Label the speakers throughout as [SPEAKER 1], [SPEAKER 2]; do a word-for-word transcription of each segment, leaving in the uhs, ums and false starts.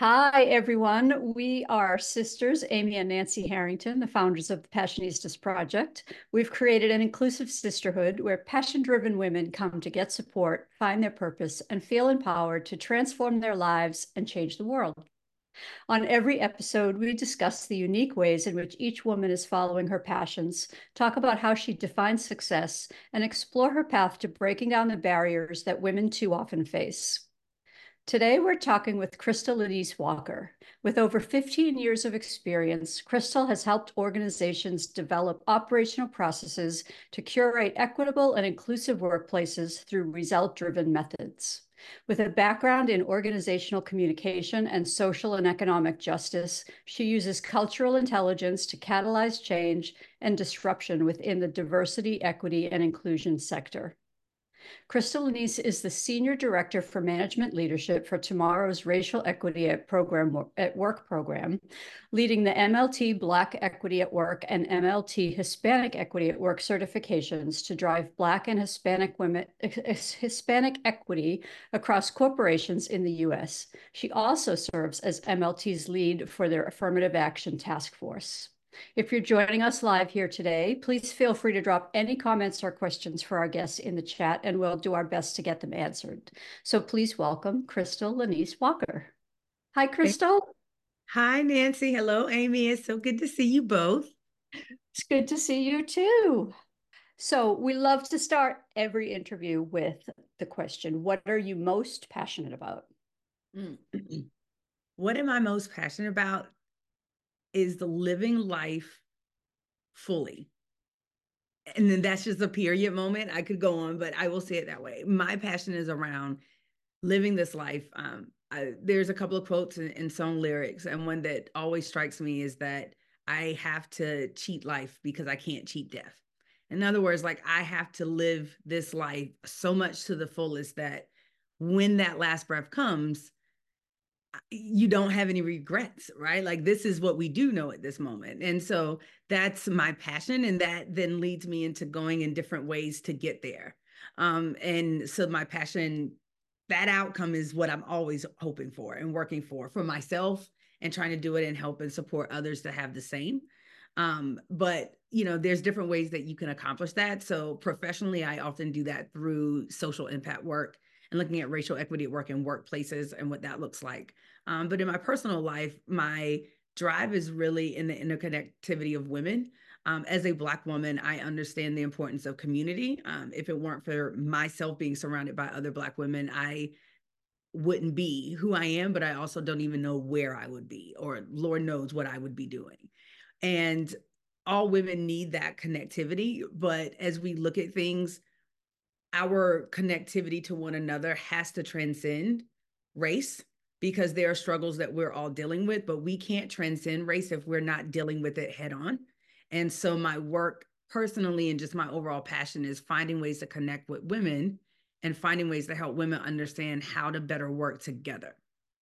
[SPEAKER 1] Hi, everyone. We are sisters, Amy and Nancy Harrington, the founders of the Passionistas Project. We've created an inclusive sisterhood where passion-driven women come to get support, find their purpose, and feel empowered to transform their lives and change the world. On every episode, we discuss the unique ways in which each woman is following her passions, talk about how she defines success, and explore her path to breaking down the barriers that women too often face. Today, we're talking with Crystal Lanise Walker. With over fifteen years of experience, Crystal has helped organizations develop operational processes to curate equitable and inclusive workplaces through result-driven methods. With a background in organizational communication and social and economic justice, she uses cultural intelligence to catalyze change and disruption within the diversity, equity, and inclusion sector. Crystal Lanise is the Senior Director for Management Leadership for Tomorrow's Racial Equity at, program, at Work program, leading the M L T Black Equity at Work and M L T Hispanic Equity at Work certifications to drive Black and Hispanic women, Hispanic equity across corporations in the U S. She also serves as M L T's lead for their Affirmative Action Task Force. If you're joining us live here today, please feel free to drop any comments or questions for our guests in the chat, and we'll do our best to get them answered. So please welcome Crystal Lanise Walker. Hi, Crystal.
[SPEAKER 2] Hi, Nancy. Hello, Amy. It's so good to see you both.
[SPEAKER 1] It's good to see you too. So we love to start every interview with the question, what are you most passionate about?
[SPEAKER 2] What am I most passionate about is the living life fully. And then that's just a period moment. I could go on, but I will say it that way. My passion is around living this life. Um, I, there's a couple of quotes in, in song lyrics, and one that always strikes me is that I have to cheat life because I can't cheat death. In other words, like I have to live this life so much to the fullest that when that last breath comes, you don't have any regrets, right? Like this is what we do know at this moment. And so that's my passion. And that then leads me into going in different ways to get there. Um, and so my passion, that outcome is what I'm always hoping for and working for, for myself and trying to do it and help and support others to have the same. Um, but you know, there's different ways that you can accomplish that. So professionally, I often do that through social impact work and looking at racial equity at work in workplaces and what that looks like. Um, but in my personal life, my drive is really in the interconnectivity of women. Um, as a Black woman, I understand the importance of community. Um, if it weren't for myself being surrounded by other Black women, I wouldn't be who I am, but I also don't even know where I would be, or Lord knows what I would be doing. And all women need that connectivity. But as we look at things, our connectivity to one another has to transcend race, because there are struggles that we're all dealing with, but we can't transcend race if we're not dealing with it head on. And so my work personally and just my overall passion is finding ways to connect with women and finding ways to help women understand how to better work together.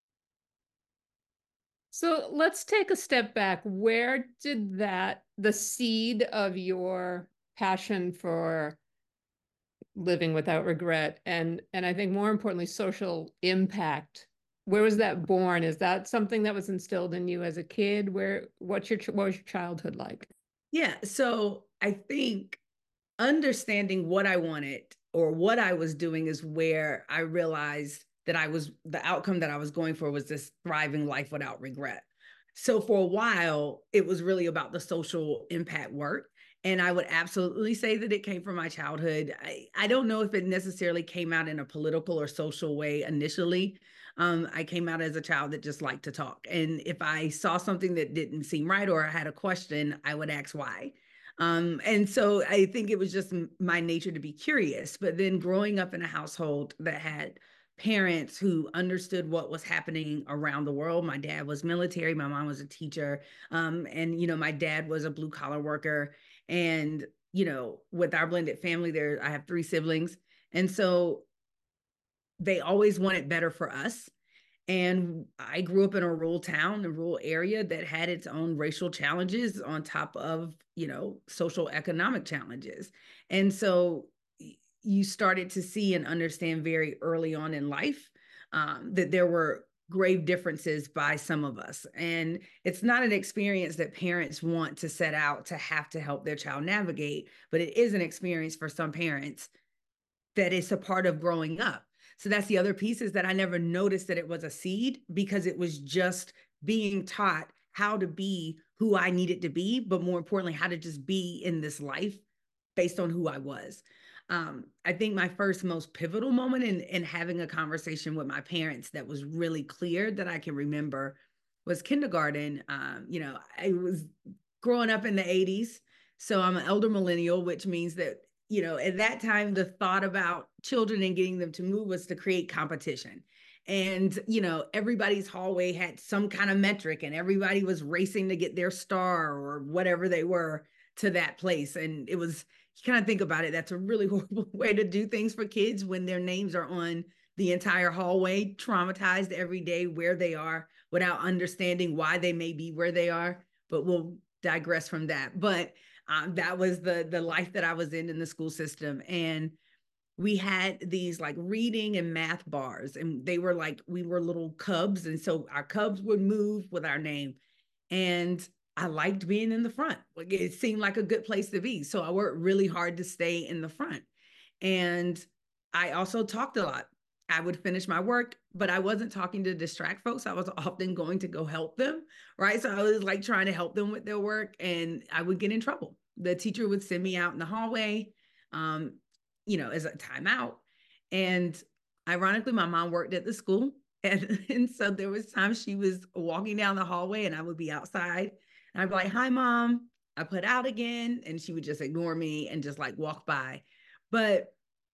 [SPEAKER 3] So let's take a step back. Where did that, the seed of your passion for living without regret and and I think more importantly, social impact, where was that born? Is that something that was instilled in you as a kid? Where, what's your, what was your childhood like?
[SPEAKER 2] Yeah, so I think understanding what I wanted or what I was doing is where I realized that I was, the outcome that I was going for was this thriving life without regret. So for a while, it was really about the social impact work. And I would absolutely say that it came from my childhood. I, I don't know if it necessarily came out in a political or social way initially. Um, I came out as a child that just liked to talk. And if I saw something that didn't seem right or I had a question, I would ask why. Um, and so I think it was just my nature to be curious. But then growing up in a household that had parents who understood what was happening around the world. My dad was military, my mom was a teacher. Um, and, you know, my dad was a blue collar worker. And, you know, with our blended family there, I have three siblings. And so they always wanted better for us. And I grew up in a rural town, a rural area that had its own racial challenges on top of, you know, social economic challenges. And so you started to see and understand very early on in life um, that there were grave differences by some of us. And it's not an experience that parents want to set out to have to help their child navigate, but it is an experience for some parents that is a part of growing up. So that's the other piece, is that I never noticed that it was a seed, because it was just being taught how to be who I needed to be, but more importantly, how to just be in this life based on who I was. Um, I think my first most pivotal moment in, in having a conversation with my parents that was really clear that I can remember was kindergarten. Um, you know, I was growing up in the eighties. So I'm an elder millennial, which means that, you know, at that time, the thought about children and getting them to move was to create competition. And, you know, everybody's hallway had some kind of metric, and everybody was racing to get their star or whatever they were to that place. And it was, you kind of think about it, that's a really horrible way to do things for kids when their names are on the entire hallway, traumatized every day where they are without understanding why they may be where they are. But we'll digress from that. But um, that was the the life that I was in in the school system. And we had these like reading and math bars, and they were like, we were little cubs. And so our cubs would move with our name. And I liked being in the front. It seemed like a good place to be. So I worked really hard to stay in the front. And I also talked a lot. I would finish my work, but I wasn't talking to distract folks. I was often going to go help them, right? So I was like trying to help them with their work, and I would get in trouble. The teacher would send me out in the hallway, um, you know, as a timeout. And ironically, my mom worked at the school. And, and so there was times she was walking down the hallway and I would be outside. And I'd be like, hi, Mom, I put out again. And she would just ignore me and just like walk by. But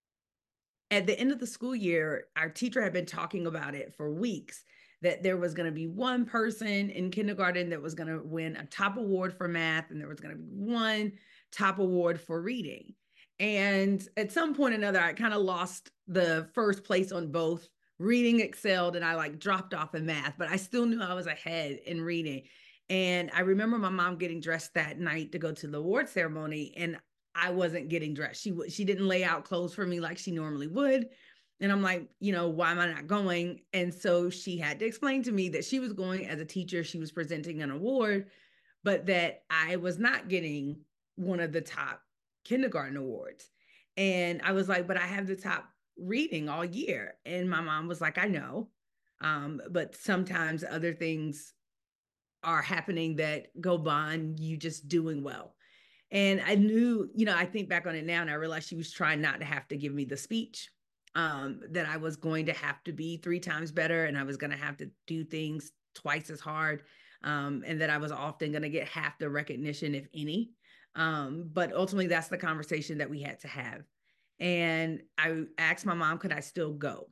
[SPEAKER 2] at the end of the school year, our teacher had been talking about it for weeks, that there was going to be one person in kindergarten that was going to win a top award for math, and there was going to be one top award for reading. And at some point or another, I kind of lost the first place on both. Reading excelled, and I like dropped off in math, but I still knew I was ahead in reading. And I remember my mom getting dressed that night to go to the award ceremony, and I wasn't getting dressed. She she didn't lay out clothes for me like she normally would. And I'm like, you know, why am I not going? And so she had to explain to me that she was going as a teacher. She was presenting an award, but that I was not getting one of the top kindergarten awards. And I was like, but I have the top reading all year. And my mom was like, I know, um, but sometimes other things are happening that go beyond you just doing well. And I knew, you know, I think back on it now and I realized she was trying not to have to give me the speech, um, that I was going to have to be three times better, and I was going to have to do things twice as hard, um, and that I was often going to get half the recognition, if any. Um, but ultimately, that's the conversation that we had to have. And I asked my mom, could I still go?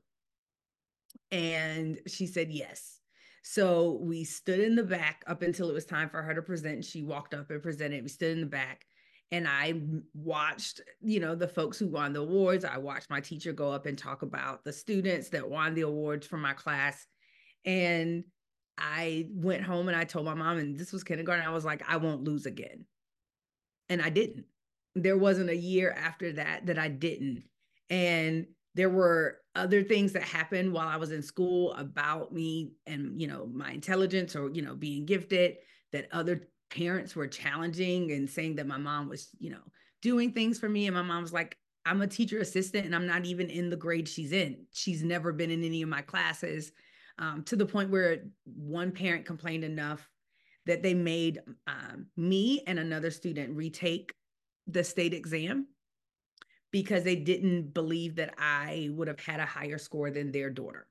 [SPEAKER 2] And she said yes. So we stood in the back up until it was time for her to present. She walked up and presented. We stood in the back, and I watched, you know, the folks who won the awards. I watched my teacher go up and talk about the students that won the awards from my class. And I went home and I told my mom, and this was kindergarten, I was like, I won't lose again. And I didn't. There wasn't a year after that that I didn't. And there were other things that happened while I was in school about me and, you know, my intelligence, or, you know, being gifted, that other parents were challenging and saying that my mom was, you know, doing things for me. And my mom was like, I'm a teacher assistant and I'm not even in the grade she's in. She's never been in any of my classes, um, to the point where one parent complained enough that they made um, me and another student retake the state exam because they didn't believe that I would have had a higher score than their daughter.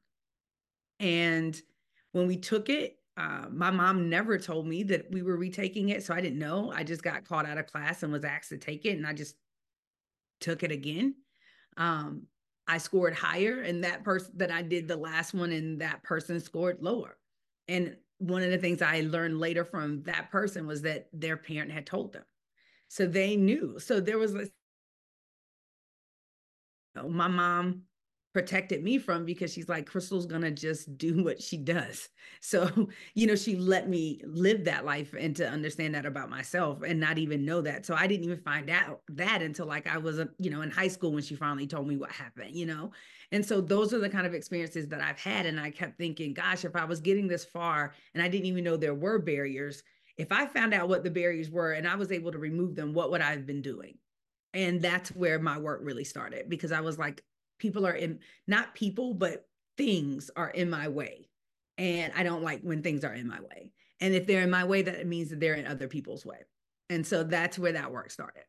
[SPEAKER 2] And when we took it, uh, my mom never told me that we were retaking it, so I didn't know. I just got called out of class and was asked to take it, and I just took it again. Um, I scored higher, and that person that I did the last one, and that person scored lower. And one of the things I learned later from that person was that their parent had told them. So they knew. So there was, you know, my mom protected me from, because she's like, Crystal's gonna just do what she does. So, you know, she let me live that life and to understand that about myself and not even know that. So I didn't even find out that until like I was, you know, in high school when she finally told me what happened, you know? And so those are the kind of experiences that I've had. And I kept thinking, gosh, if I was getting this far and I didn't even know there were barriers, if I found out what the barriers were and I was able to remove them, what would I have been doing? And that's where my work really started, because I was like, people are in, not people, but things are in my way. And I don't like when things are in my way. And if they're in my way, that it means that they're in other people's way. And so that's where that work started.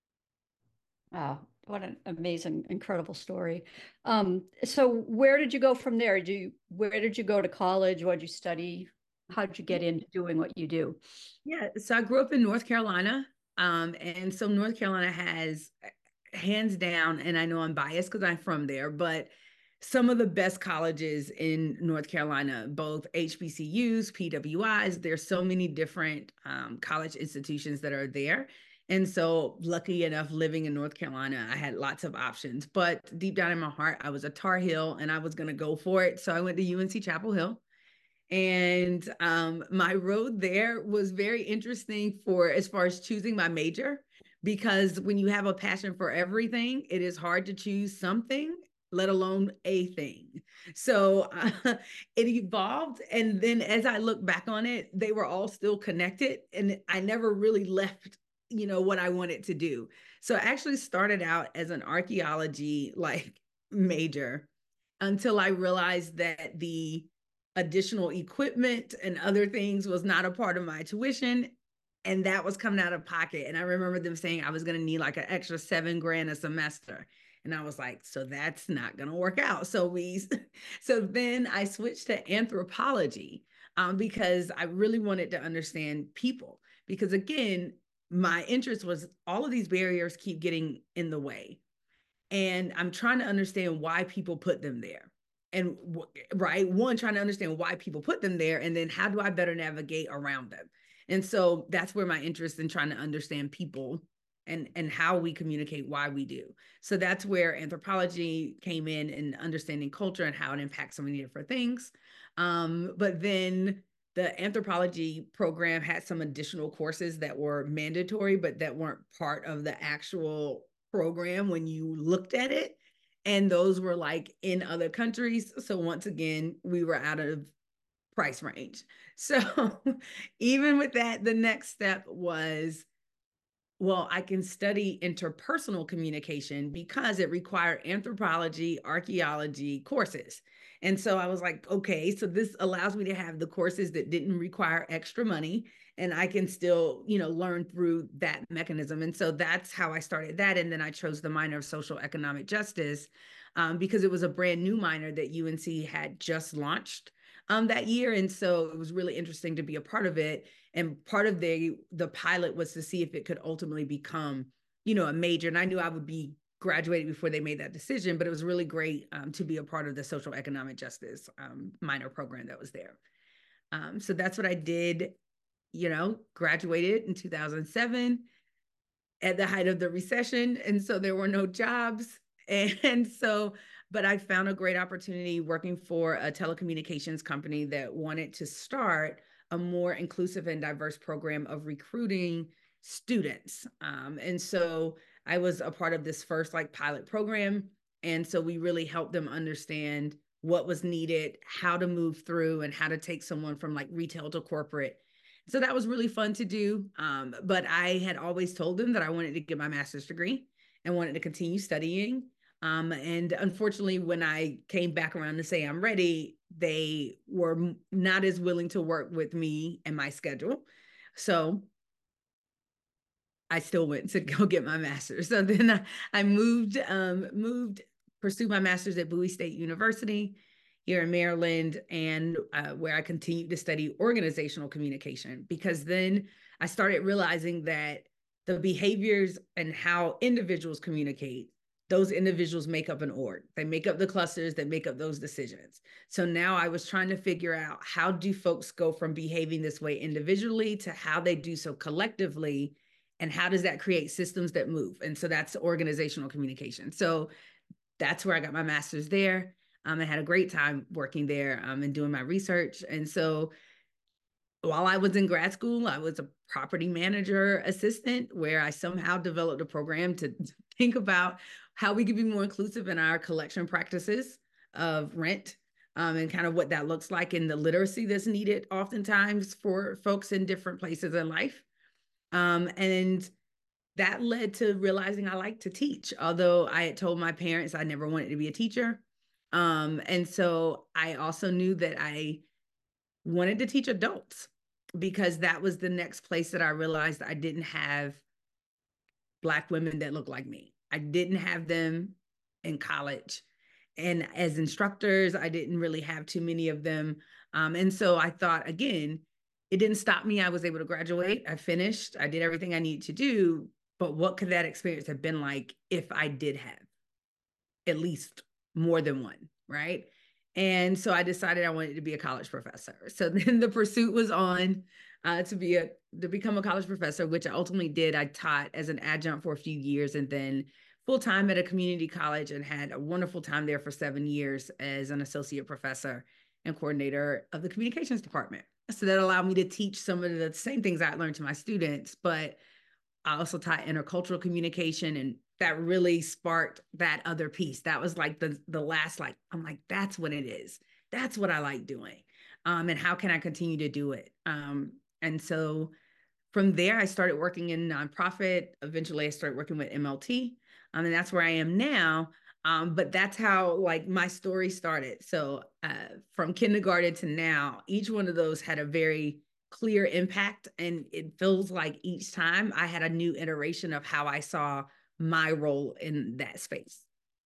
[SPEAKER 1] Wow, what an amazing, incredible story. Um, so where did you go from there? Do you, where did you go to college? What did you study? How did you get into doing what you do?
[SPEAKER 2] Yeah, so I grew up in North Carolina. Um, and so North Carolina has, hands down, and I know I'm biased because I'm from there, but some of the best colleges in North Carolina, both H B C Us, P W Is. There's so many different um, college institutions that are there. And so lucky enough, living in North Carolina, I had lots of options, but deep down in my heart, I was a Tar Heel and I was going to go for it. So I went to U N C Chapel Hill. And um, my road there was very interesting for as far as choosing my major, because when you have a passion for everything, it is hard to choose something, let alone a thing. So uh, it evolved. And then as I look back on it, they were all still connected. And I never really left, you know, what I wanted to do. So I actually started out as an archaeology like major until I realized that the additional equipment and other things was not a part of my tuition. And that was coming out of pocket. And I remember them saying I was going to need like an extra seven grand a semester. And I was like, so that's not going to work out. So we, so then I switched to anthropology um, because I really wanted to understand people. Because again, my interest was all of these barriers keep getting in the way. And I'm trying to understand why people put them there. And right, one, trying to understand why people put them there, and then how do I better navigate around them? And so that's where my interest in trying to understand people and and how we communicate, why we do. So that's where anthropology came in, and understanding culture and how it impacts so many different things. Um, but then the anthropology program had some additional courses that were mandatory, but that weren't part of the actual program when you looked at it. And those were like in other countries. So once again, we were out of price range. So even with that, the next step was, well, I can study interpersonal communication because it required anthropology, archaeology courses. And so I was like, okay, so this allows me to have the courses that didn't require extra money, and I can still, you know, learn through that mechanism. And so that's how I started that. And then I chose the minor of social economic justice um, because it was a brand new minor that U N C had just launched um, that year. And so it was really interesting to be a part of it. And part of the the pilot was to see if it could ultimately become, you know, a major. And I knew I would be graduated before they made that decision, but it was really great um, to be a part of the social economic justice um, minor program that was there. Um, so that's what I did, you know, graduated in two thousand seven at the height of the recession. And so there were no jobs. And so, but I found a great opportunity working for a telecommunications company that wanted to start a more inclusive and diverse program of recruiting students. Um, and so I was a part of this first like pilot program. And so we really helped them understand what was needed, how to move through, and how to take someone from like retail to corporate. So that was really fun to do. Um, but I had always told them that I wanted to get my master's degree and wanted to continue studying. Um, and unfortunately, when I came back around to say I'm ready, they were not as willing to work with me and my schedule. So I still went to go get my master's. So then I, I moved, um, moved, pursued my master's at Bowie State University here in Maryland, and uh, where I continued to study organizational communication, because then I started realizing that the behaviors and how individuals communicate, those individuals make up an org. They make up the clusters that make up those decisions. So now I was trying to figure out, how do folks go from behaving this way individually to how they do so collectively, and how does that create systems that move? And so that's organizational communication. So that's where I got my master's there. Um, I had a great time working there um, and doing my research. And so while I was in grad school, I was a property manager assistant where I somehow developed a program to think about how we could be more inclusive in our collection practices of rent um, and kind of what that looks like in the literacy that's needed oftentimes for folks in different places in life. Um, and that led to realizing I like to teach, although I had told my parents I never wanted to be a teacher. Um, and so I also knew that I wanted to teach adults because that was the next place that I realized I didn't have Black women that looked like me. I didn't have them in college. And as instructors, I didn't really have too many of them. Um, and so I thought, again, it didn't stop me. I was able to graduate. I finished. I did everything I needed to do. But what could that experience have been like if I did have at least more than one, right? And so I decided I wanted to be a college professor. So then the pursuit was on uh, to be a to become a college professor, which I ultimately did. I taught as an adjunct for a few years and then full time at a community college and had a wonderful time there for seven years as an associate professor and coordinator of the communications department. So that allowed me to teach some of the same things I learned to my students, but I also taught intercultural communication, and that really sparked that other piece. That was like the the last, like, I'm like, that's what it is. That's what I like doing. Um, and how can I continue to do it? Um, and so from there, I started working in nonprofit. Eventually, I started working with M L T. Um, and that's where I am now. Um, but that's how like my story started. So uh, from kindergarten to now, each one of those had a very clear impact. And it feels like each time I had a new iteration of how I saw my role in that space.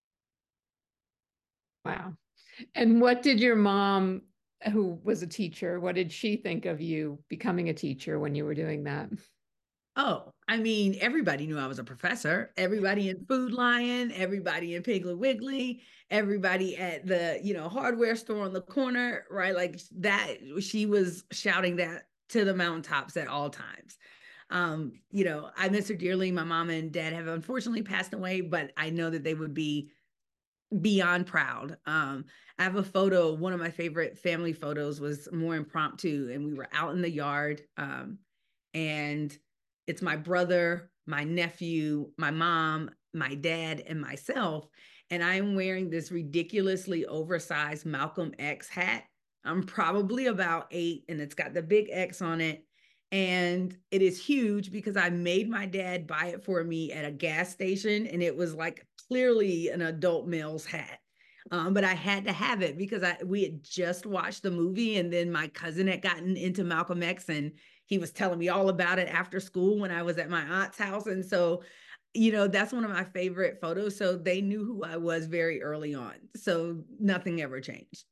[SPEAKER 3] Wow. And what did your mom, who was a teacher, what did she think of you becoming a teacher when you were doing that?
[SPEAKER 2] Oh, I mean, everybody knew I was a professor. Everybody in Food Lion, everybody in Piggly Wiggly, everybody at the, you know, hardware store on the corner, right? Like that, she was shouting that to the mountaintops at all times. Um, you know, I miss her dearly. My mom and dad have unfortunately passed away, but I know that they would be beyond proud. Um, I have a photo, one of my favorite family photos was more impromptu, and we were out in the yard. Um, and it's my brother, my nephew, my mom, my dad, and myself. And I'm wearing this ridiculously oversized Malcolm X hat. I'm probably about eight, and it's got the big X on it. And it is huge because I made my dad buy it for me at a gas station. And it was like clearly an adult male's hat. Um, but I had to have it because I we had just watched the movie, and then my cousin had gotten into Malcolm X, and he was telling me all about it after school when I was at my aunt's house. And so, you know, that's one of my favorite photos. So they knew who I was very early on. So nothing ever changed.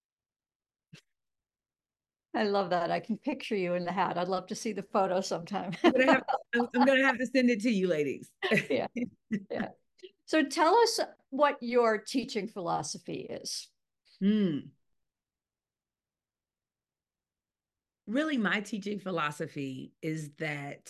[SPEAKER 1] I love that. I can picture you in the hat. I'd love to see the photo sometime.
[SPEAKER 2] I'm gonna have, I'm gonna have to send it to you, ladies.
[SPEAKER 1] Yeah, yeah. So tell us what your teaching philosophy is.
[SPEAKER 2] Hmm. Really, my teaching philosophy is that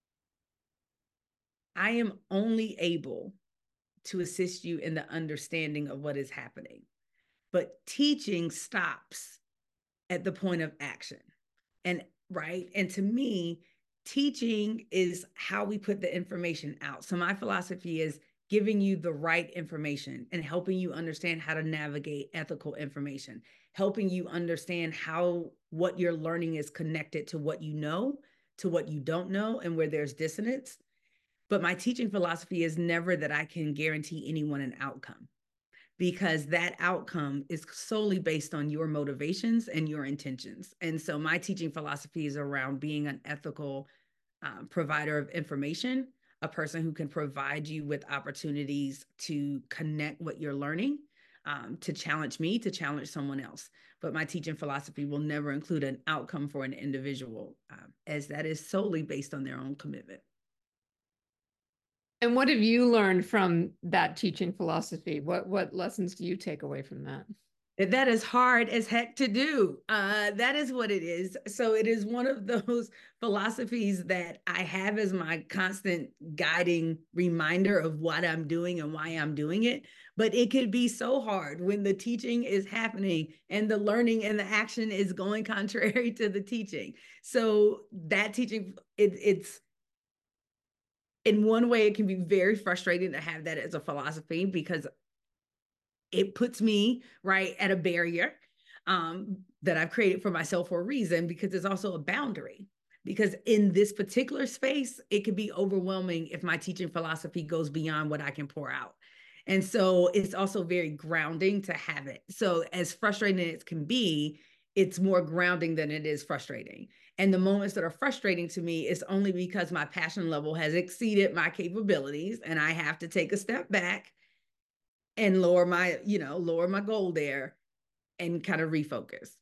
[SPEAKER 2] I am only able to assist you in the understanding of what is happening, but teaching stops at the point of action. And right. And to me, teaching is how we put the information out. So my philosophy is giving you the right information and helping you understand how to navigate ethical information, helping you understand how what you're learning is connected to what you know, to what you don't know, and where there's dissonance. But my teaching philosophy is never that I can guarantee anyone an outcome, because that outcome is solely based on your motivations and your intentions. And so my teaching philosophy is around being an ethical um, provider of information, a person who can provide you with opportunities to connect what you're learning, um, to challenge me, to challenge someone else. But my teaching philosophy will never include an outcome for an individual, um, as that is solely based on their own commitment.
[SPEAKER 3] And what have you learned from that teaching philosophy? What what lessons do you take away from that?
[SPEAKER 2] That is hard as heck to do. Uh, that is what it is. So it is one of those philosophies that I have as my constant guiding reminder of what I'm doing and why I'm doing it. But it could be so hard when the teaching is happening and the learning and the action is going contrary to the teaching. So that teaching, it, it's, in one way, it can be very frustrating to have that as a philosophy, because it puts me right at a barrier um, that I've created for myself for a reason, because it's also a boundary. Because in this particular space, it could be overwhelming if my teaching philosophy goes beyond what I can pour out. And so it's also very grounding to have it. So as frustrating as it can be, it's more grounding than it is frustrating. And the moments that are frustrating to me is only because my passion level has exceeded my capabilities and I have to take a step back and lower my, you know, lower my goal there and kind of refocus.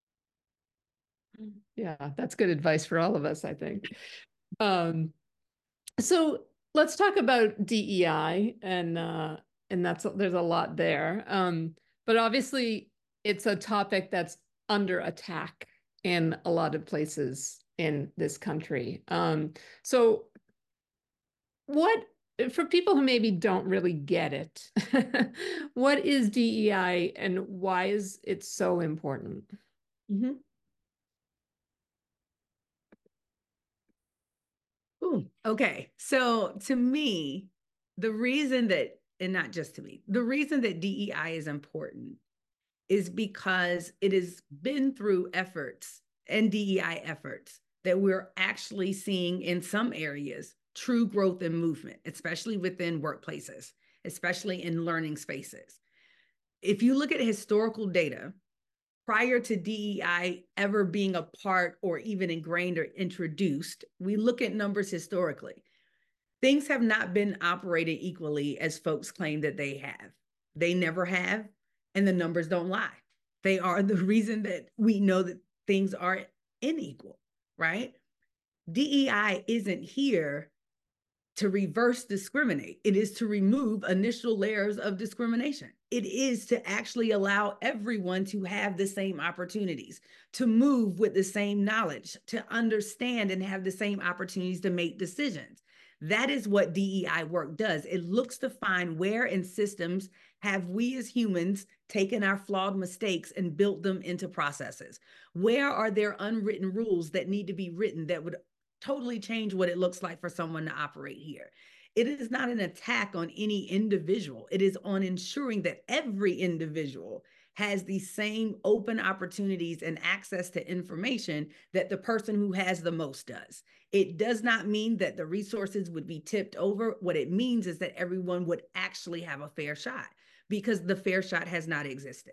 [SPEAKER 3] Yeah, that's good advice for all of us, I think. Um, so let's talk about D E I, and uh, and that's there's a lot there. Um, but obviously, it's a topic that's under attack in a lot of places in this country. Um, so what, for people who maybe don't really get it, what is D E I and why is it so important?
[SPEAKER 2] Mm-hmm. Ooh, okay. So to me, the reason that, and not just to me, the reason that D E I is important is because it has been through efforts and D E I efforts that we're actually seeing in some areas true growth and movement, especially within workplaces, especially in learning spaces. If you look at historical data, prior to D E I ever being a part or even ingrained or introduced, we look at numbers historically. Things have not been operated equally as folks claim that they have. They never have, and the numbers don't lie. They are the reason that we know that things are unequal, right? D E I isn't here to reverse discriminate. It is to remove initial layers of discrimination. It is to actually allow everyone to have the same opportunities, to move with the same knowledge, to understand and have the same opportunities to make decisions. That is what D E I work does. It looks to find where in systems have we as humans taken our flawed mistakes and built them into processes. Where are there unwritten rules that need to be written that would totally change what it looks like for someone to operate here? It is not an attack on any individual. It is on ensuring that every individual has the same open opportunities and access to information that the person who has the most does. It does not mean that the resources would be tipped over. What it means is that everyone would actually have a fair shot, because the fair shot has not existed.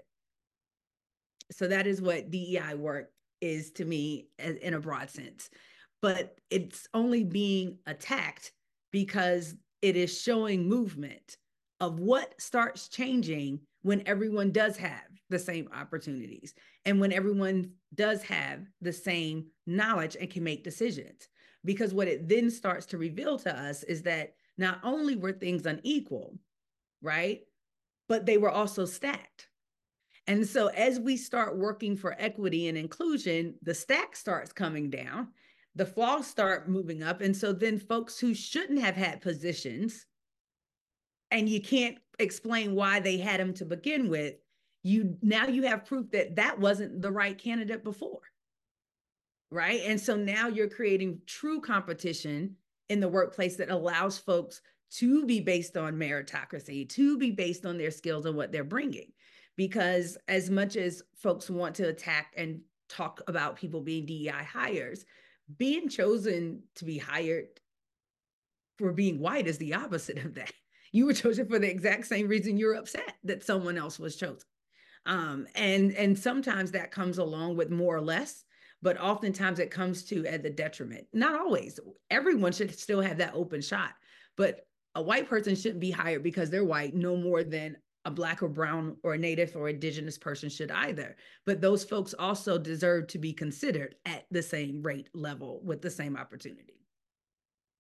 [SPEAKER 2] So that is what D E I work is to me in a broad sense. But it's only being attacked because it is showing movement of what starts changing when everyone does have the same opportunities and when everyone does have the same knowledge and can make decisions. Because what it then starts to reveal to us is that not only were things unequal, right, but they were also stacked. And so as we start working for equity and inclusion, the stack starts coming down, the flaws start moving up. And so then folks who shouldn't have had positions, and you can't explain why they had them to begin with, you now you have proof that that wasn't the right candidate before, right? And so now you're creating true competition in the workplace that allows folks to be based on meritocracy, to be based on their skills and what they're bringing. Because as much as folks want to attack and talk about people being D E I hires, being chosen to be hired for being white is the opposite of that. You were chosen for the exact same reason you're upset that someone else was chosen. Um, and, and sometimes that comes along with more or less, but oftentimes it comes to at the detriment. Not always. Everyone should still have that open shot, but a white person shouldn't be hired because they're white no more than a Black or brown or a Native or Indigenous person should either. But those folks also deserve to be considered at the same rate level with the same opportunity.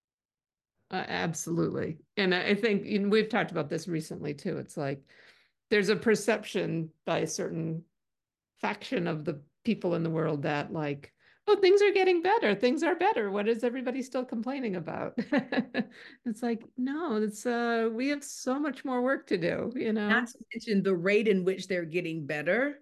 [SPEAKER 3] Uh, absolutely. And I think, and we've talked about this recently too. It's like there's a perception by a certain faction of the people in the world that like, oh, things are getting better. Things are better. What is everybody still complaining about? It's like, no, it's uh, we have so much more work to do, you know?
[SPEAKER 2] Not to mention the rate in which they're getting better.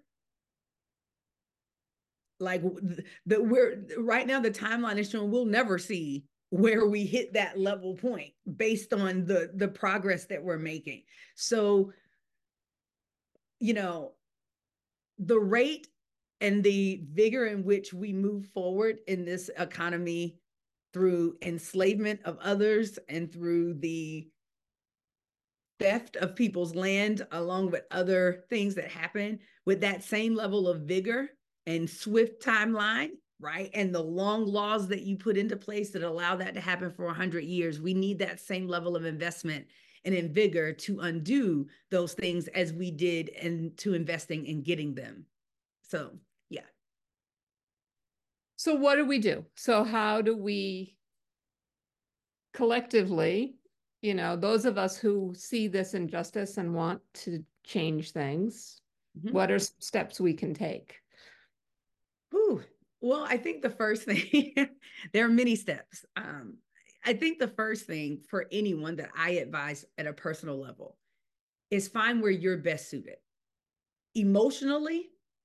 [SPEAKER 2] Like the, the we're right now, the timeline is showing we'll never see where we hit that level point based on the the progress that we're making. So, you know, the rate and the vigor in which we move forward in this economy through enslavement of others and through the theft of people's land, along with other things that happen, with that same level of vigor and swift timeline, right? And the long laws that you put into place that allow that to happen for one hundred years, we need that same level of investment and in vigor to undo those things as we did and to investing in getting them. So, yeah.
[SPEAKER 3] So what do we do? So how do we collectively, you know, those of us who see this injustice and want to change things, mm-hmm. what are some steps we can take?
[SPEAKER 2] Ooh, well, I think the first thing, there are many steps. Um, I think the first thing for anyone that I advise at a personal level is find where you're best suited. Emotionally,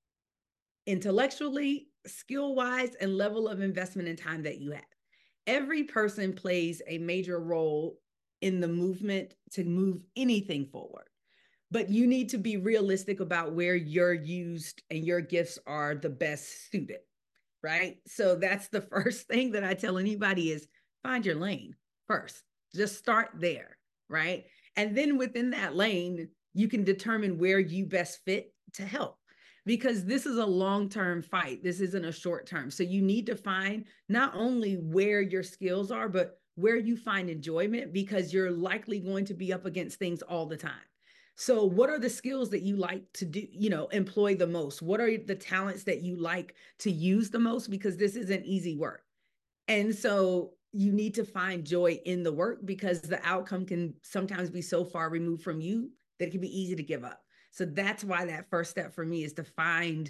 [SPEAKER 2] intellectually, skill-wise, and level of investment and time that you have. Every person plays a major role in the movement to move anything forward. But you need to be realistic about where your used and your gifts are the best suited, right? So that's the first thing that I tell anybody is find your lane first. Just start there, right? And then within that lane, you can determine where you best fit to help. Because this is a long-term fight. This isn't a short-term. So you need to find not only where your skills are, but where you find enjoyment, because you're likely going to be up against things all the time. So what are the skills that you like to do, you know, employ the most? What are the talents that you like to use the most? Because this isn't easy work. And so you need to find joy in the work, because the outcome can sometimes be so far removed from you that it can be easy to give up. So that's why that first step for me is to find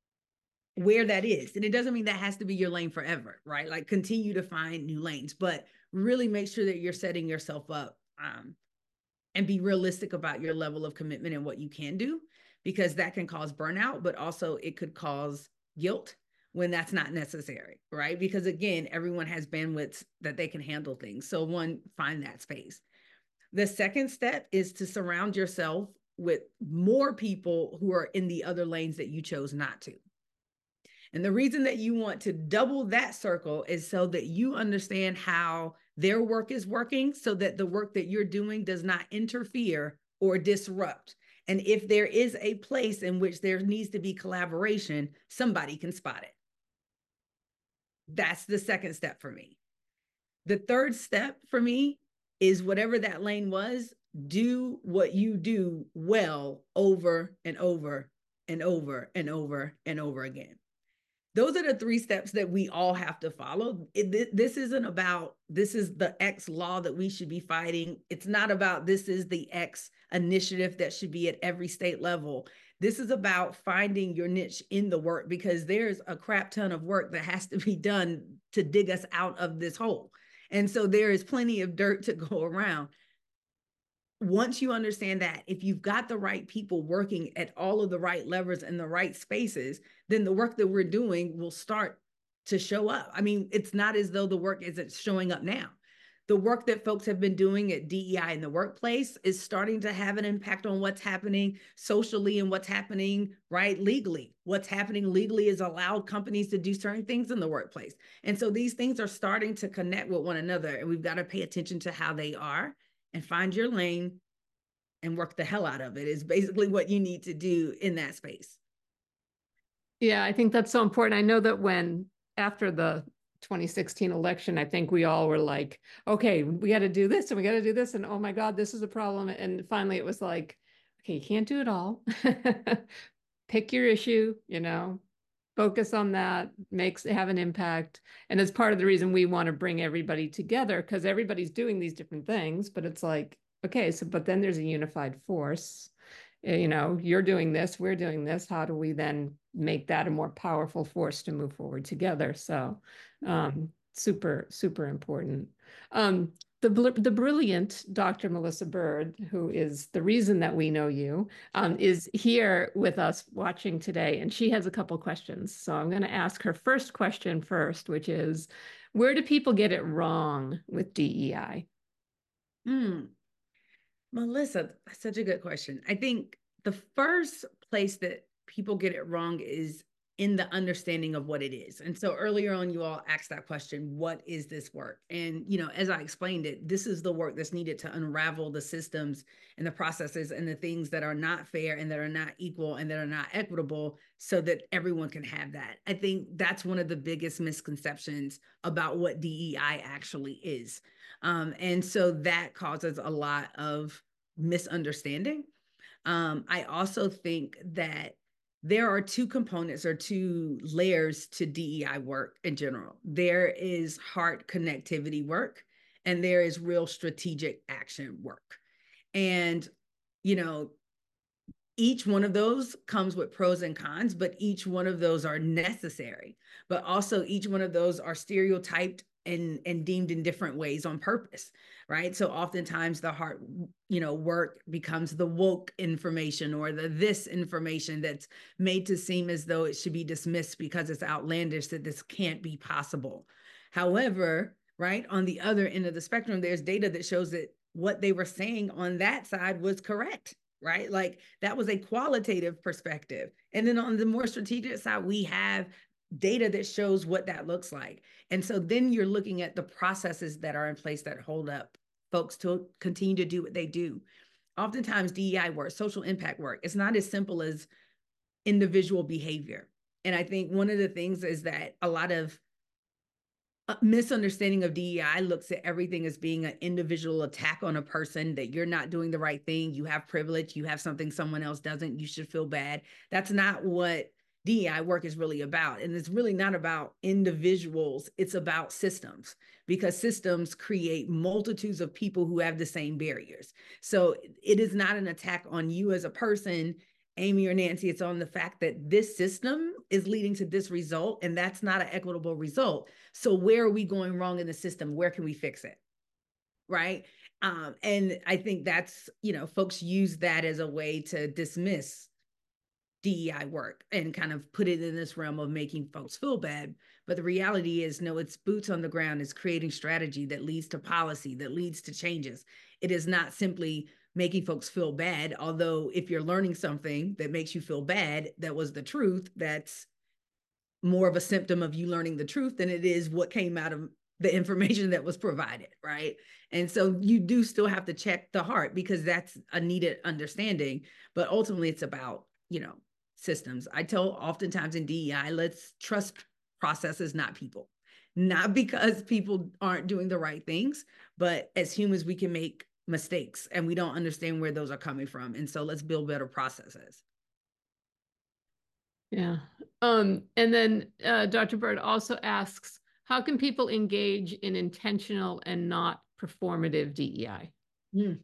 [SPEAKER 2] where that is. And it doesn't mean that has to be your lane forever, right? Like continue to find new lanes, but really make sure that you're setting yourself up um, and be realistic about your level of commitment and what you can do, because that can cause burnout, but also it could cause guilt when that's not necessary, right? Because again, everyone has bandwidths that they can handle things. So one, find that space. The second step is to surround yourself with more people who are in the other lanes that you chose not to. And the reason that you want to double that circle is so that you understand how their work is working, so that the work that you're doing does not interfere or disrupt. And if there is a place in which there needs to be collaboration, somebody can spot it. That's the second step for me. The third step for me is whatever that lane was, do what you do well over and over and over and over and over again. Those are the three steps that we all have to follow. It, this isn't about, this is the X law that we should be fighting. It's not about, this is the X initiative that should be at every state level. This is about finding your niche in the work, because there's a crap ton of work that has to be done to dig us out of this hole. And so there is plenty of dirt to go around. Once you understand that, if you've got the right people working at all of the right levers and the right spaces, then the work that we're doing will start to show up. I mean, it's not as though the work isn't showing up now. The work that folks have been doing at D E I in the workplace is starting to have an impact on what's happening socially and what's happening, right, legally. What's happening legally is allowed companies to do certain things in the workplace. And so these things are starting to connect with one another, and we've got to pay attention to how they are and find your lane and work the hell out of it is basically what you need to do in that space.
[SPEAKER 3] Yeah, I think that's so important. I know that when, after the twenty sixteen election, I think we all were like, okay, we got to do this and we got to do this. And oh my God, this is a problem. And finally it was like, okay, you can't do it all. Pick your issue, you know, focus on that, makes have an impact. And it's part of the reason we want to bring everybody together, because everybody's doing these different things, but it's like, okay, so, but then there's a unified force. you know, you're doing this, we're doing this. How do we then make that a more powerful force to move forward together? So um, super, super important. Um, the, the brilliant Doctor Melissa Bird, who is the reason that we know you, um, is here with us watching today, and she has a couple questions. So I'm going to ask her first question first, which is, where do people get it wrong with D E I?
[SPEAKER 2] Hmm. Melissa, that's such a good question. I think the first place that people get it wrong is in the understanding of what it is. And so earlier on, you all asked that question, what is this work? And, you know, as I explained it, this is the work that's needed to unravel the systems and the processes and the things that are not fair and that are not equal and that are not equitable so that everyone can have that. I think that's one of the biggest misconceptions about what D E I actually is. Um, and so that causes a lot of misunderstanding. Um, I also think that there are two components or two layers to D E I work in general. There is heart connectivity work, and there is real strategic action work. And, you know, each one of those comes with pros and cons, but each one of those are necessary. But also each one of those are stereotyped and, and deemed in different ways on purpose, right? So oftentimes the heart, you know, work becomes the woke information or the this information that's made to seem as though it should be dismissed because it's outlandish, that this can't be possible. However, right, on the other end of the spectrum, there's data that shows that what they were saying on that side was correct. Right? Like that was a qualitative perspective. And then on the more strategic side, we have data that shows what that looks like. And so then you're looking at the processes that are in place that hold up folks to continue to do what they do. Oftentimes D E I work, social impact work, it's not as simple as individual behavior. And I think one of the things is that a lot of misunderstanding of D E I looks at everything as being an individual attack on a person, that you're not doing the right thing, you have privilege, you have something someone else doesn't, you should feel bad. That's not what D E I work is really about. And it's really not about individuals, it's about systems, because systems create multitudes of people who have the same barriers. So it is not an attack on you as a person, Amy or Nancy, it's on the fact that this system is leading to this result, and that's not an equitable result. So where are we going wrong in the system? Where can we fix it? Right. Um, and I think that's, you know, folks use that as a way to dismiss D E I work and kind of put it in this realm of making folks feel bad. But the reality is, no, it's boots on the ground. It's creating strategy that leads to policy, that leads to changes. It is not simply making folks feel bad. Although if you're learning something that makes you feel bad, that was the truth, that's more of a symptom of you learning the truth than it is what came out of the information that was provided, right? And so you do still have to check the heart, because that's a needed understanding. But ultimately it's about, you know, systems. I tell oftentimes in D E I, let's trust processes, not people. Not because people aren't doing the right things, but as humans, we can make mistakes and we don't understand where those are coming from. And so let's build better processes.
[SPEAKER 3] Yeah. Um, and then uh, Doctor Bird also asks, how can people engage in intentional and not performative D E I?
[SPEAKER 2] Mm.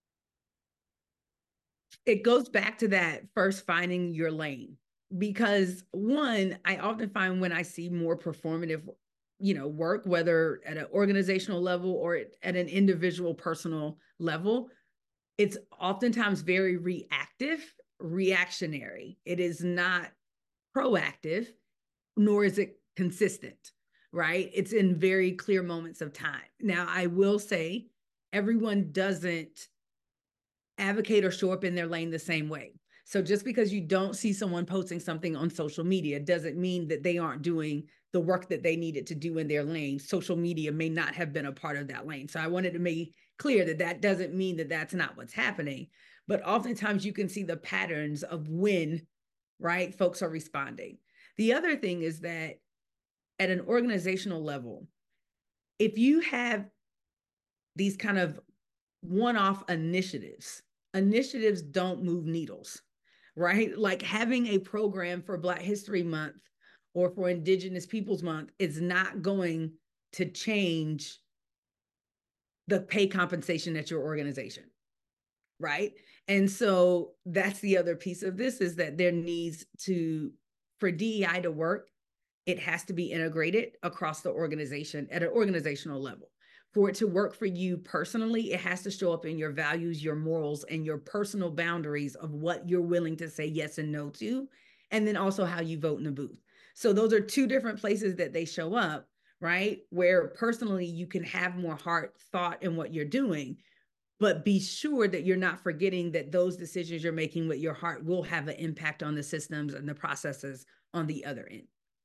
[SPEAKER 2] It goes back to that first finding your lane, because one, I often find when I see more performative, you know, work, whether at an organizational level or at an individual personal level, it's oftentimes very reactive, reactionary. It is not proactive, nor is it consistent, right? It's in very clear moments of time. Now, I will say everyone doesn't advocate or show up in their lane the same way. So just because you don't see someone posting something on social media doesn't mean that they aren't doing the work that they needed to do in their lane. Social media may not have been a part of that lane. So I wanted to make clear that that doesn't mean that that's not what's happening. But oftentimes you can see the patterns of when, right, folks are responding. The other thing is that at an organizational level, if you have these kind of one-off initiatives, initiatives don't move needles, right? Like having a program for Black History Month or for Indigenous Peoples Month is not going to change the pay compensation at your organization, right? And so that's the other piece of this, is that there needs to, for D E I to work, it has to be integrated across the organization at an organizational level. For it to work for you personally, it has to show up in your values, your morals, and your personal boundaries of what you're willing to say yes and no to, and then also how you vote in the booth. So those are two different places that they show up, right? Where personally you can have more heart, thought in what you're doing, but be sure that you're not forgetting that those decisions you're making with your heart will have an impact on the systems and the processes on the other end.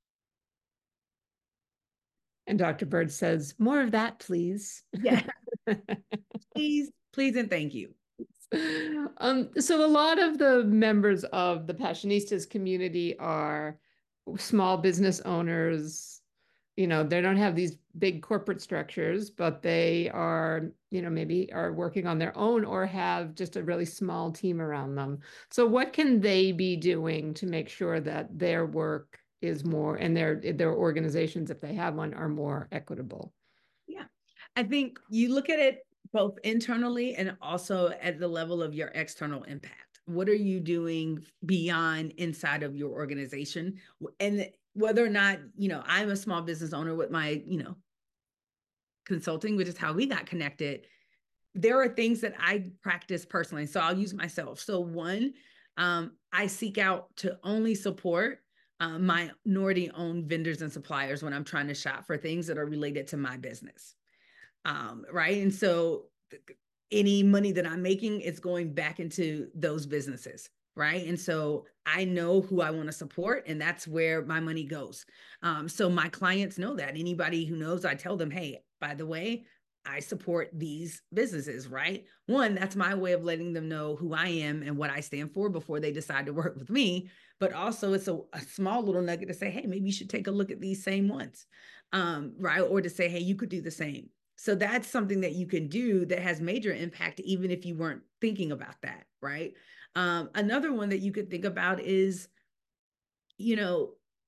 [SPEAKER 3] And Doctor Bird says, more of that, please.
[SPEAKER 2] Yeah. Please, please, and thank you.
[SPEAKER 3] Um, so a lot of the members of the Passionistas community are small business owners. You know, they don't have these big corporate structures, but they are, you know, maybe are working on their own or have just a really small team around them. So what can they be doing to make sure that their work is more, and their their organizations, if they have one, are more equitable?
[SPEAKER 2] Yeah, I think you look at it both internally and also at the level of your external impact. What are you doing beyond inside of your organization? And whether or not, you know, I'm a small business owner with my, you know, consulting, which is how we got connected. There are things that I practice personally. So I'll use myself. So one, um, I seek out to only support uh, minority-owned vendors and suppliers when I'm trying to shop for things that are related to my business. Um, right. And so any money that I'm making is going back into those businesses. Right. And so I know who I want to support, and that's where my money goes. Um, so my clients know that. Anybody who knows, I tell them, hey, by the way, I support these businesses, right? One, that's my way of letting them know who I am and what I stand for before they decide to work with me. But also it's a, a small little nugget to say, hey, maybe you should take a look at these same ones, um, right? Or to say, hey, you could do the same. So that's something that you can do that has major impact, even if you weren't thinking about that, right? Um, another one that you could think about is, you know,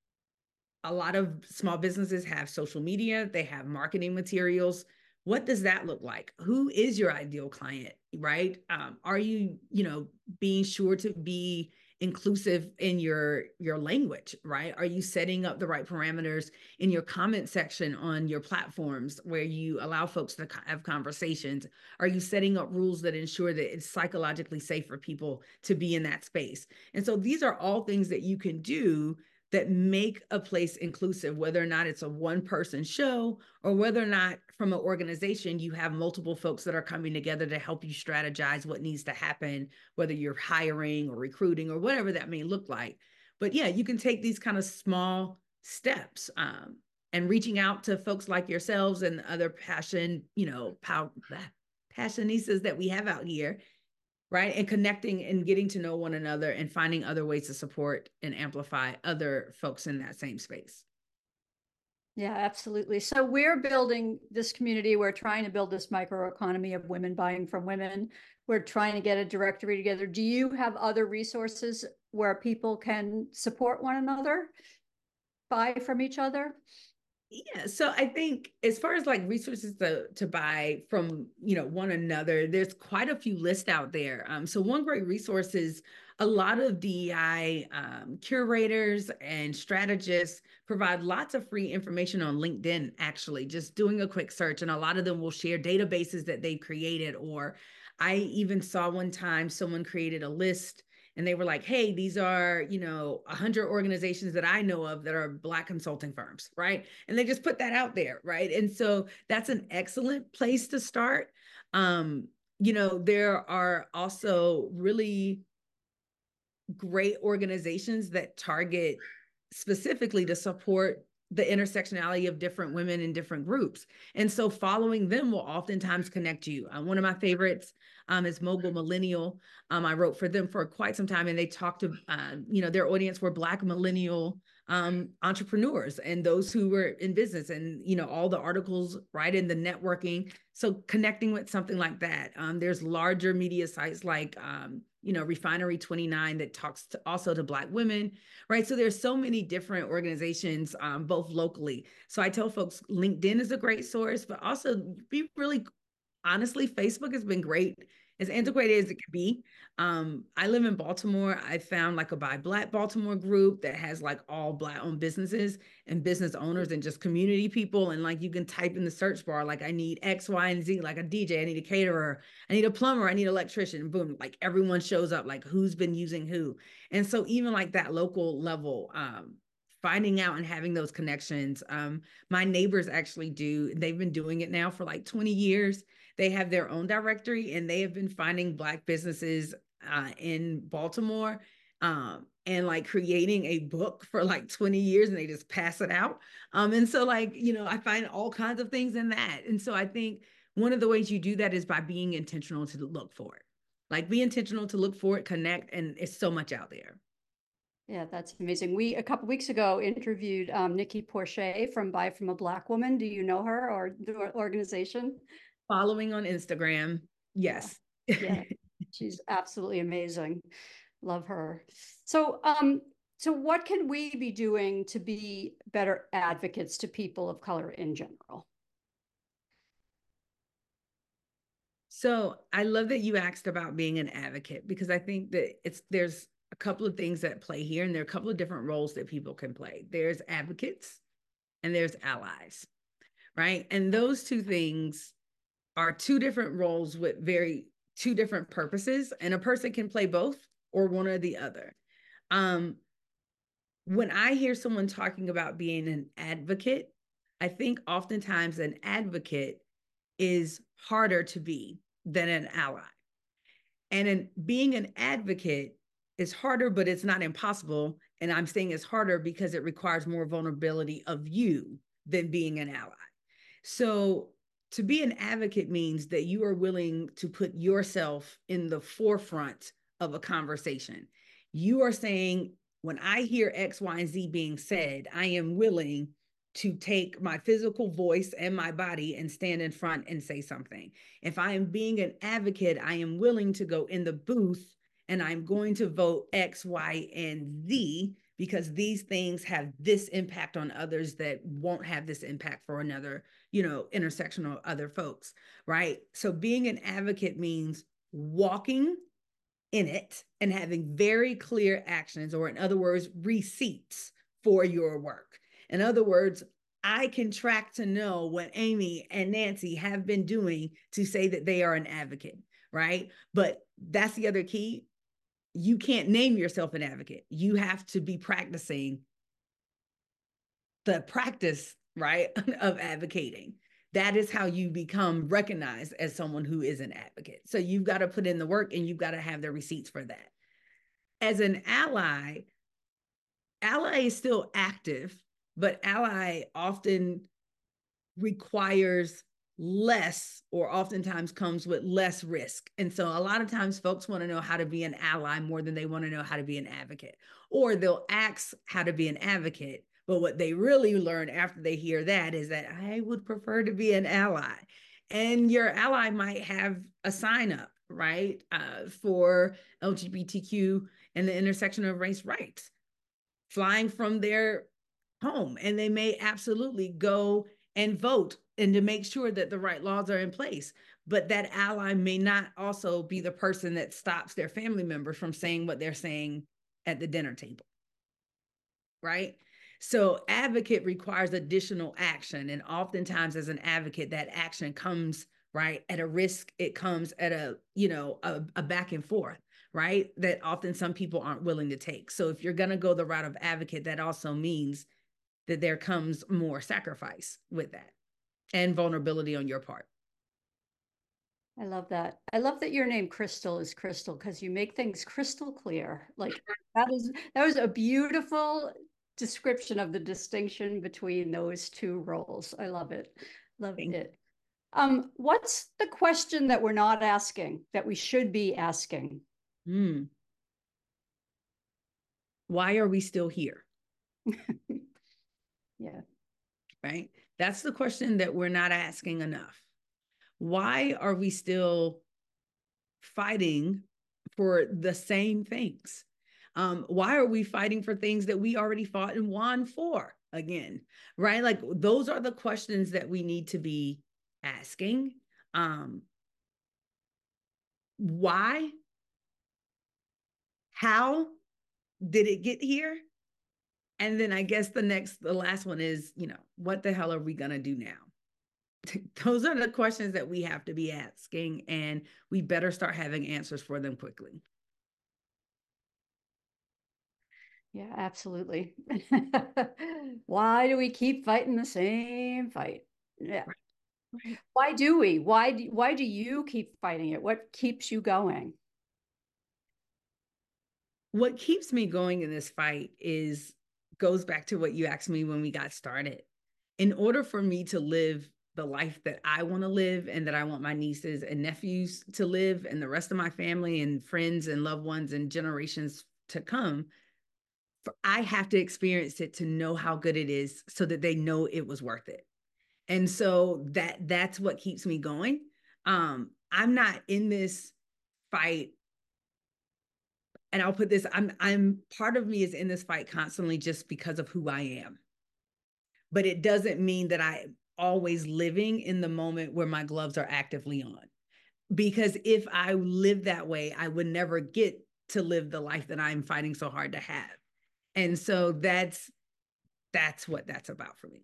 [SPEAKER 2] a lot of small businesses have social media, they have marketing materials. What does that look like? Who is your ideal client, right? Um, are you, you know, being sure to be inclusive in your your language, right? Are you setting up the right parameters in your comment section on your platforms where you allow folks to have conversations? Are you setting up rules that ensure that it's psychologically safe for people to be in that space? And so these are all things that you can do that make a place inclusive, whether or not it's a one-person show or whether or not from an organization you have multiple folks that are coming together to help you strategize what needs to happen, whether you're hiring or recruiting or whatever that may look like. But yeah, you can take these kind of small steps um, and reaching out to folks like yourselves and other passion, you know, pow- passionistas that we have out here, right? And connecting and getting to know one another and finding other ways to support and amplify other folks in that same space.
[SPEAKER 1] Yeah, absolutely. So we're building this community. We're trying to build this microeconomy of women buying from women. We're trying to get a directory together. Do you have other resources where people can support one another, buy from each other?
[SPEAKER 2] Yeah, so I think as far as like resources to, to buy from, you know, one another, there's quite a few lists out there. Um, so one great resource is a lot of D E I um, curators and strategists provide lots of free information on LinkedIn, actually, just doing a quick search. And a lot of them will share databases that they've created. Or I even saw one time someone created a list and they were like, hey, these are, you know, one hundred organizations that I know of that are Black consulting firms, right? And they just put that out there, right? And so that's an excellent place to start. Um, you know, there are also really great organizations that target specifically to support the intersectionality of different women in different groups. And so following them will oftentimes connect you. Uh, one of my favorites um, is Mogul Millennial. Um, I wrote for them for quite some time, and they talked to, uh, you know, their audience were Black millennial um, entrepreneurs and those who were in business, and, you know, all the articles, right, in the networking. So connecting with something like that. Um, there's larger media sites like, um, you know, Refinery twenty-nine that talks to also to Black women, right? So there's so many different organizations, um, both locally. So I tell folks LinkedIn is a great source, but also be really, honestly, Facebook has been great as antiquated as it could be. Um, I live in Baltimore. I found like a Buy Black Baltimore group that has like all Black owned businesses and business owners and just community people. And like you can type in the search bar, like I need X, Y, and Z, like a D J, I need a caterer, I need a plumber, I need an electrician. Boom, like everyone shows up, like who's been using who. And so even like that local level, um, finding out and having those connections. Um, my neighbors actually do, they've been doing it now for like twenty years. They have their own directory and they have been finding Black businesses uh, in Baltimore um, and like creating a book for like twenty years and they just pass it out. Um, and so like, you know, I find all kinds of things in that. And so I think one of the ways you do that is by being intentional to look for it. Like be intentional to look for it, connect, and it's so much out there.
[SPEAKER 1] Yeah, that's amazing. We, a couple weeks ago, interviewed um, Nikki Porcher from Buy From a Black Woman. Do you know her or the organization?
[SPEAKER 2] Following on Instagram. Yes.
[SPEAKER 1] Yeah, yeah. She's absolutely amazing. Love her. So, um, so what can we be doing to be better advocates to people of color in general?
[SPEAKER 2] So I love that you asked about being an advocate because I think that it's there's a couple of things that play here and there are a couple of different roles that people can play. There's advocates and there's allies, right? And those two things are two different roles with very two different purposes, and a person can play both or one or the other. Um, when I hear someone talking about being an advocate, I think oftentimes an advocate is harder to be than an ally. And in being an advocate is harder, but it's not impossible. And I'm saying it's harder because it requires more vulnerability of you than being an ally. So to be an advocate means that you are willing to put yourself in the forefront of a conversation. You are saying, when I hear X, Y, and Z being said, I am willing to take my physical voice and my body and stand in front and say something. If I am being an advocate, I am willing to go in the booth and I'm going to vote X, Y, and Z because these things have this impact on others that won't have this impact for another, you know, intersection of other folks, right? So being an advocate means walking in it and having very clear actions, or in other words, receipts for your work. In other words, I can track to know what Amy and Nancy have been doing to say that they are an advocate, right? But that's the other key. You can't name yourself an advocate. You have to be practicing the practice, right, of advocating. That is how you become recognized as someone who is an advocate. So you've got to put in the work and you've got to have the receipts for that. As an ally, ally is still active, but ally often requires less, or oftentimes comes with less risk. And so a lot of times folks want to know how to be an ally more than they want to know how to be an advocate, or they'll ask how to be an advocate. But what they really learn after they hear that is that I would prefer to be an ally. And your ally might have a sign up, right, uh, for L G B T Q and the intersection of race rights, flying from their home. And they may absolutely go and vote and to make sure that the right laws are in place. But that ally may not also be the person that stops their family members from saying what they're saying at the dinner table, right? So advocate requires additional action. And oftentimes as an advocate, that action comes, right, at a risk. It comes at a, you know, a, a back and forth, right, that often some people aren't willing to take. So if you're going to go the route of advocate, that also means that there comes more sacrifice with that and vulnerability on your part.
[SPEAKER 1] I love that. I love that your name Crystal is Crystal, because you make things crystal clear. Like that is that was a beautiful description of the distinction between those two roles. I love it. Love
[SPEAKER 2] Thank
[SPEAKER 1] it. Um, what's the question that we're not asking that we should be asking?
[SPEAKER 2] Hmm. Why are we still here?
[SPEAKER 1] Yeah.
[SPEAKER 2] Right? That's the question that we're not asking enough. Why are we still fighting for the same things? Um, why are we fighting for things that we already fought and won for again? Right? Like those are the questions that we need to be asking. Um, why? How did it get here? And then I guess the next, the last one is, you know, what the hell are we going to do now? Those are the questions that we have to be asking, and we better start having answers for them quickly.
[SPEAKER 1] Yeah, absolutely. Why do we keep fighting the same fight? Yeah.
[SPEAKER 2] Right. Right.
[SPEAKER 1] Why do we? Why do, why do you keep fighting it? What keeps you going?
[SPEAKER 2] What keeps me going in this fight is goes back to what you asked me when we got started. In order for me to live the life that I want to live and that I want my nieces and nephews to live and the rest of my family and friends and loved ones and generations to come, I have to experience it to know how good it is so that they know it was worth it. And so that that's what keeps me going. Um, I'm not in this fight. And I'll put this, I'm, I'm part of me is in this fight constantly just because of who I am. But it doesn't mean that I'm always living in the moment where my gloves are actively on. Because if I lived that way, I would never get to live the life that I'm fighting so hard to have. And so that's, that's what that's about for me.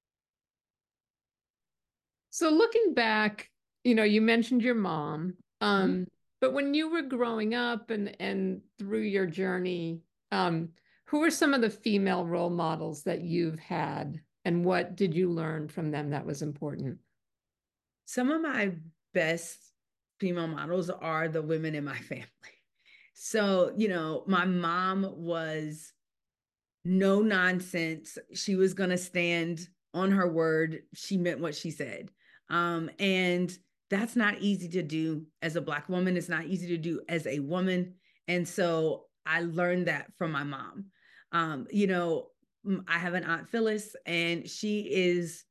[SPEAKER 3] So looking back, you know, you mentioned your mom, um, mm-hmm. but when you were growing up and, and through your journey, um, who are some of the female role models that you've had, and what did you learn from them that was important?
[SPEAKER 2] Some of my best female models are the women in my family. So, you know, my mom was no nonsense. She was going to stand on her word. She meant what she said. Um, and that's not easy to do as a Black woman. It's not easy to do as a woman. And so I learned that from my mom. Um, you know, I have an Aunt Phyllis, and she is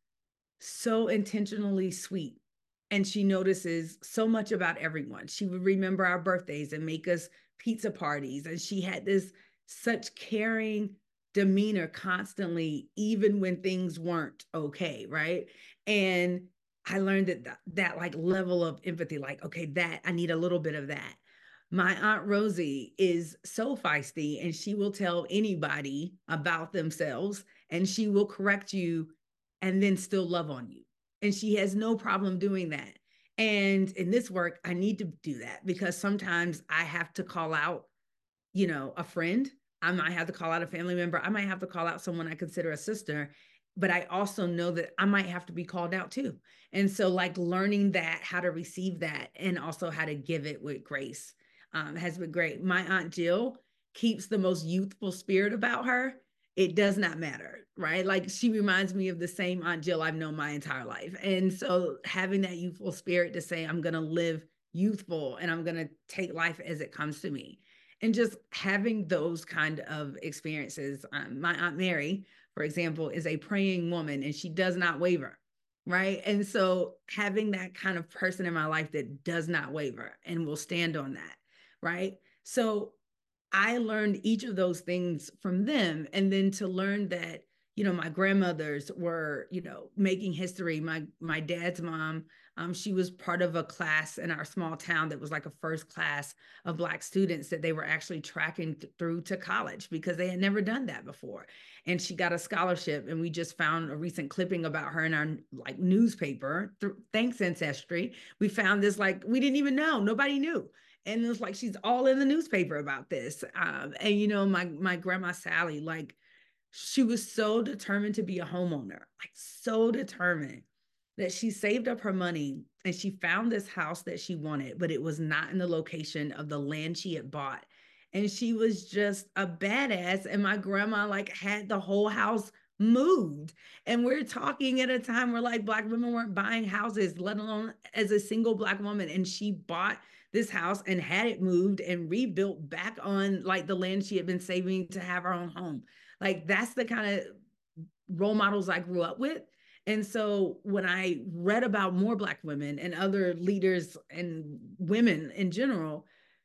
[SPEAKER 2] so intentionally sweet. And she notices so much about everyone. She would remember our birthdays and make us pizza parties. And she had this such caring demeanor constantly, even when things weren't okay, right? And I learned that that, that like level of empathy, like, okay, that I need a little bit of that. My Aunt Rosie is so feisty, and she will tell anybody about themselves, and she will correct you and then still love on you. And she has no problem doing that. And in this work, I need to do that because sometimes I have to call out, you know, a friend. I might have to call out a family member. I might have to call out someone I consider a sister, but I also know that I might have to be called out too. And so like learning that, how to receive that, and also how to give it with grace um, has been great. My Aunt Jill keeps the most youthful spirit about her. It does not matter, right? Like she reminds me of the same Aunt Jill I've known my entire life. And so having that youthful spirit to say, I'm going to live youthful and I'm going to take life as it comes to me. And just having those kind of experiences. Um, my Aunt Mary, for example, is a praying woman, and she does not waver, right? And so having that kind of person in my life that does not waver and will stand on that, right? So I learned each of those things from them. And then to learn that, you know, my grandmothers were, you know, making history. My, my dad's mom, um, she was part of a class in our small town that was like a first class of Black students that they were actually tracking th- through to college because they had never done that before. And she got a scholarship, and we just found a recent clipping about her in our like newspaper. Th- thanks Ancestry. We found this, like, we didn't even know, nobody knew. And it was like, she's all in the newspaper about this. Um, and, you know, my, my grandma, Sally, like, she was so determined to be a homeowner, like so determined that she saved up her money and she found this house that she wanted, but it was not in the location of the land she had bought. And she was just a badass. And my grandma like had the whole house moved. And we're talking at a time where like Black women weren't buying houses, let alone as a single Black woman. And she bought this house and had it moved and rebuilt back on like the land she had been saving to have her own home. Like that's the kind of role models I grew up with. And so when I read about more Black women and other leaders and women in general,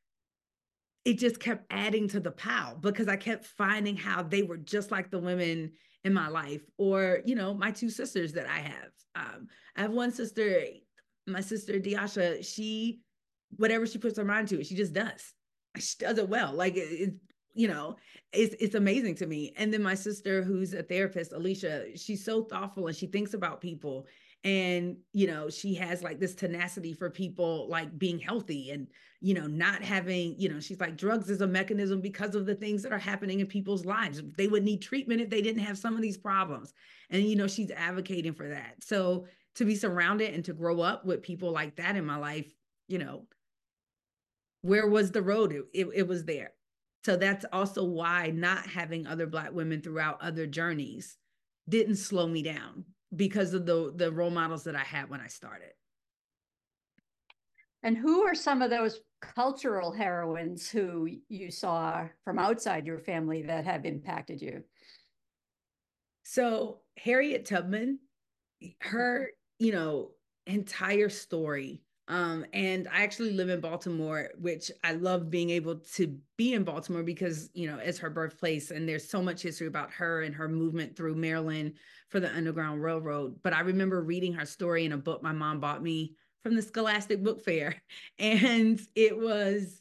[SPEAKER 2] it just kept adding to the pile because I kept finding how they were just like the women in my life, or, you know, my two sisters that I have. Um, I have one sister, my sister Diasha, she whatever she puts her mind to, she just does. She does it well. Like it, it you know, it's it's amazing to me. And then my sister, who's a therapist, Alicia, she's so thoughtful and she thinks about people. And, you know, she has like this tenacity for people like being healthy and, you know, not having, you know, she's like, drugs is a mechanism because of the things that are happening in people's lives. They would need treatment if they didn't have some of these problems. And, you know, she's advocating for that. So to be surrounded and to grow up with people like that in my life, you know, where was the road? It, it, it was there. So that's also why not having other Black women throughout other journeys didn't slow me down, because of the, the role models that I had when I started.
[SPEAKER 1] And who are some of those cultural heroines who you saw from outside your family that have impacted you?
[SPEAKER 2] So Harriet Tubman, her, you know, entire story. Um, and I actually live in Baltimore, which I love being able to be in Baltimore because, you know, it's her birthplace and there's so much history about her and her movement through Maryland for the Underground Railroad. But I remember reading her story in a book my mom bought me from the Scholastic Book Fair. And it was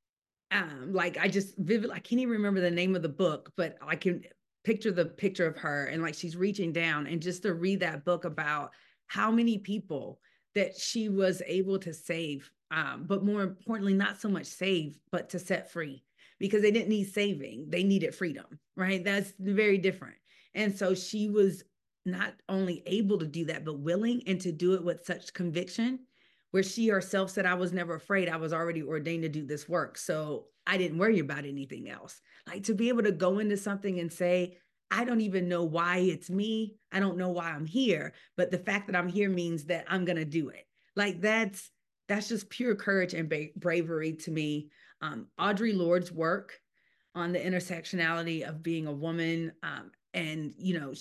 [SPEAKER 2] um, like, I just vivid, I can't even remember the name of the book, but I can picture the picture of her and like she's reaching down, and just to read that book about how many people that she was able to save, um, but more importantly, not so much save, but to set free, because they didn't need saving, they needed freedom, right? That's very different. And so she was not only able to do that, but willing, and to do it with such conviction, where she herself said, I was never afraid. I was already ordained to do this work. So I didn't worry about anything else. Like to be able to go into something and say, I don't even know why it's me. I don't know why I'm here, but the fact that I'm here means that I'm going to do it. Like that's, that's just pure courage and ba- bravery to me. Um, Audre Lorde's work on the intersectionality of being a woman, um, and, you know,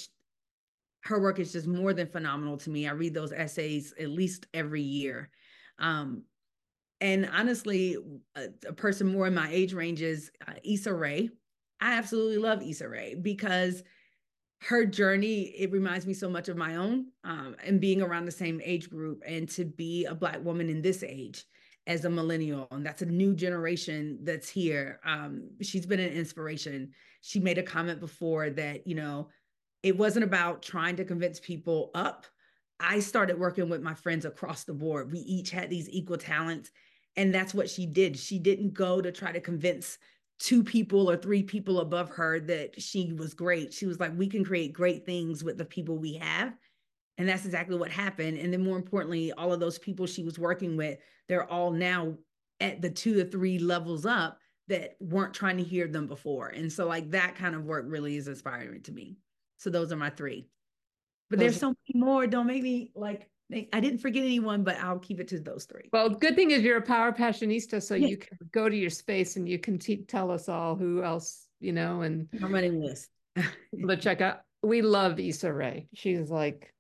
[SPEAKER 2] her work is just more than phenomenal to me. I read those essays at least every year. Um, and honestly, a, a person more in my age range is uh, Issa Rae. I absolutely love Issa Rae because her journey, it reminds me so much of my own, um, and being around the same age group, and to be a Black woman in this age as a millennial, and that's a new generation that's here. Um, she's been an inspiration. She made a comment before that, you know, it wasn't about trying to convince people up. I started working with my friends across the board. We each had these equal talents. And that's what she did. She didn't go to try to convince two people or three people above her that she was great. She was like, we can create great things with the people we have. And that's exactly what happened. And then more importantly, all of those people she was working with, they're all now at the two to three levels up that weren't trying to hear them before. And so like that kind of work really is inspiring to me. So those are my three. But those there's so many more. Don't make me like, I didn't forget anyone, but I'll keep it to those three.
[SPEAKER 3] Well, good thing is you're a power passionista, so yeah. You can go to your space and you can te- tell us all who else, you know, and
[SPEAKER 2] I'm running this.
[SPEAKER 3] to check out. We love Issa Rae. She's like,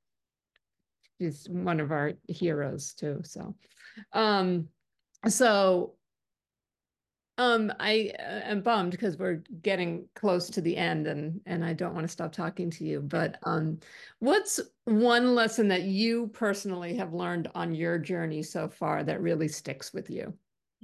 [SPEAKER 3] she's one of our heroes too. So, um, so Um, I uh, am bummed because we're getting close to the end, and and I don't want to stop talking to you. But um, what's one lesson that you personally have learned on your journey so far that really sticks with you?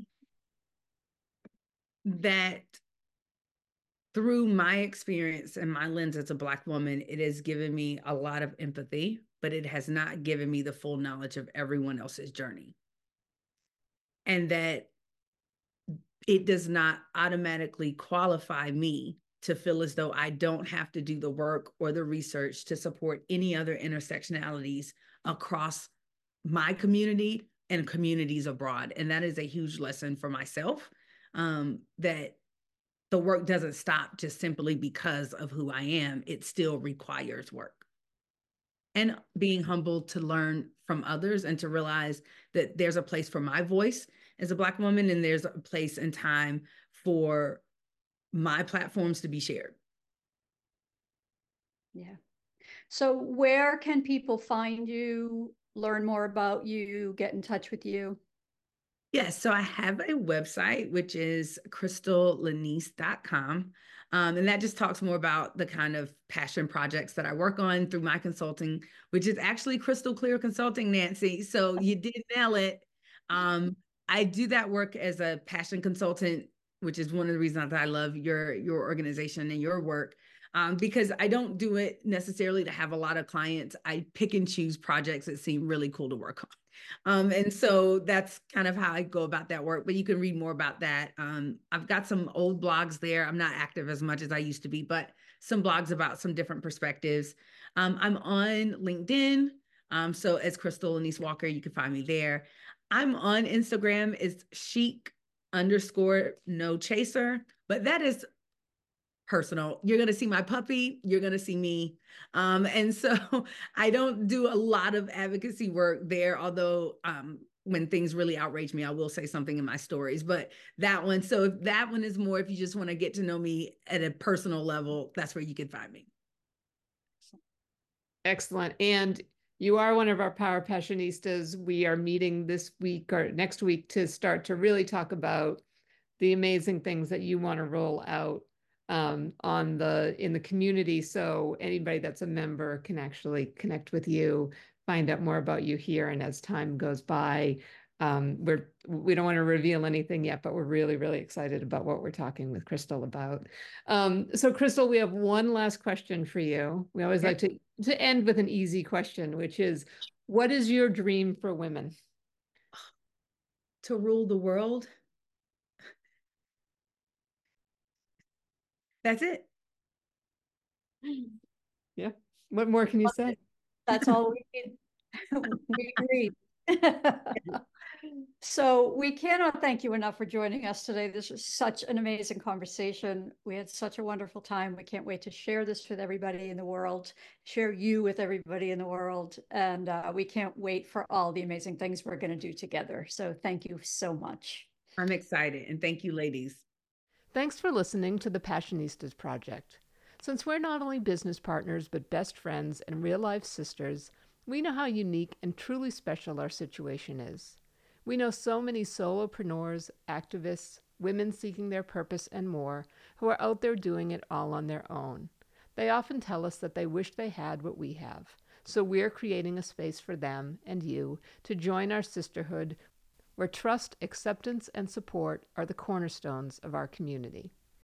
[SPEAKER 2] That through my experience and my lens as a Black woman, it has given me a lot of empathy, but it has not given me the full knowledge of everyone else's journey. And that it does not automatically qualify me to feel as though I don't have to do the work or the research to support any other intersectionalities across my community and communities abroad. And that is a huge lesson for myself, um, that the work doesn't stop just simply because of who I am. It still requires work. And being humble to learn from others and to realize that there's a place for my voice as a Black woman, and there's a place and time for my platforms to be shared.
[SPEAKER 1] Yeah. So where can people find you, learn more about you, get in touch with you?
[SPEAKER 2] Yes, so I have a website, which is crystal lanise dot com. Um, and that just talks more about the kind of passion projects that I work on through my consulting, which is actually Crystal Clear Consulting, Nancy. So you did nail it. Um, I do that work as a passion consultant, which is one of the reasons that I love your your organization and your work. Um, because I don't do it necessarily to have a lot of clients. I pick and choose projects that seem really cool to work on. Um, and so that's kind of how I go about that work, but you can read more about that. Um, I've got some old blogs there. I'm not active as much as I used to be, but some blogs about some different perspectives. Um, I'm on LinkedIn. Um, so as Crystal Anise Walker, you can find me there. I'm on Instagram. It's chic underscore no chaser, but that is personal. You're going to see my puppy. You're going to see me. Um, and so I don't do a lot of advocacy work there, although um, when things really outrage me, I will say something in my stories. But that one, so if that one is more, if you just want to get to know me at a personal level, that's where you can find me.
[SPEAKER 3] Excellent. And you are one of our Power Passionistas. We are meeting this week or next week to start to really talk about the amazing things that you want to roll out um, on the in the community. So anybody that's a member can actually connect with you, find out more about you here. And as time goes by, um, we're we don't want to reveal anything yet, but we're really, really excited about what we're talking with Crystal about. Um, so Crystal, we have one last question for you. We always like to, to end with an easy question, which is, what is your dream for women?
[SPEAKER 2] To rule the world. That's it.
[SPEAKER 3] Yeah. What more can you say?
[SPEAKER 1] That's all we need. We agree. So we cannot thank you enough for joining us today. This was such an amazing conversation. We had such a wonderful time. We can't wait to share this with everybody in the world, share you with everybody in the world. And uh, we can't wait for all the amazing things we're going to do together. So thank you so much.
[SPEAKER 2] I'm excited. And thank you, ladies.
[SPEAKER 3] Thanks for listening to the Passionistas Project. Since we're not only business partners, but best friends and real-life sisters, we know how unique and truly special our situation is. We know so many solopreneurs, activists, women seeking their purpose, and more, who are out there doing it all on their own. They often tell us that they wish they had what we have, so we're creating a space for them and you to join our sisterhood, where trust, acceptance, and support are the cornerstones of our community.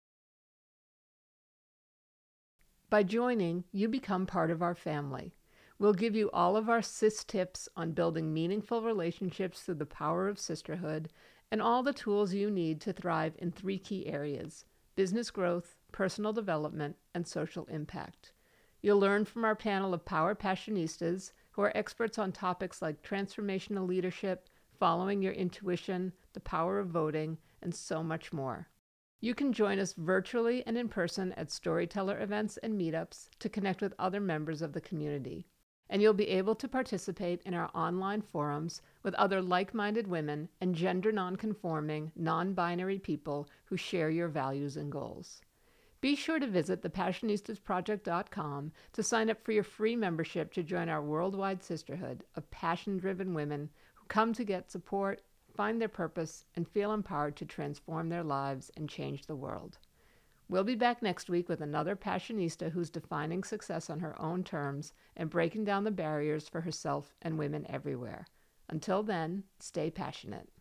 [SPEAKER 3] By joining, you become part of our family. We'll give you all of our sis tips on building meaningful relationships through the power of sisterhood, and all the tools you need to thrive in three key areas: business growth, personal development, and social impact. You'll learn from our panel of Power Passionistas, who are experts on topics like transformational leadership, following your intuition, the power of voting, and so much more. You can join us virtually and in person at storyteller events and meetups to connect with other members of the community. And you'll be able to participate in our online forums with other like-minded women and gender non-conforming, non-binary people who share your values and goals. Be sure to visit the passionistas project dot com to sign up for your free membership to join our worldwide sisterhood of passion-driven women who come to get support, find their purpose, and feel empowered to transform their lives and change the world. We'll be back next week with another Passionista who's defining success on her own terms and breaking down the barriers for herself and women everywhere. Until then, stay passionate.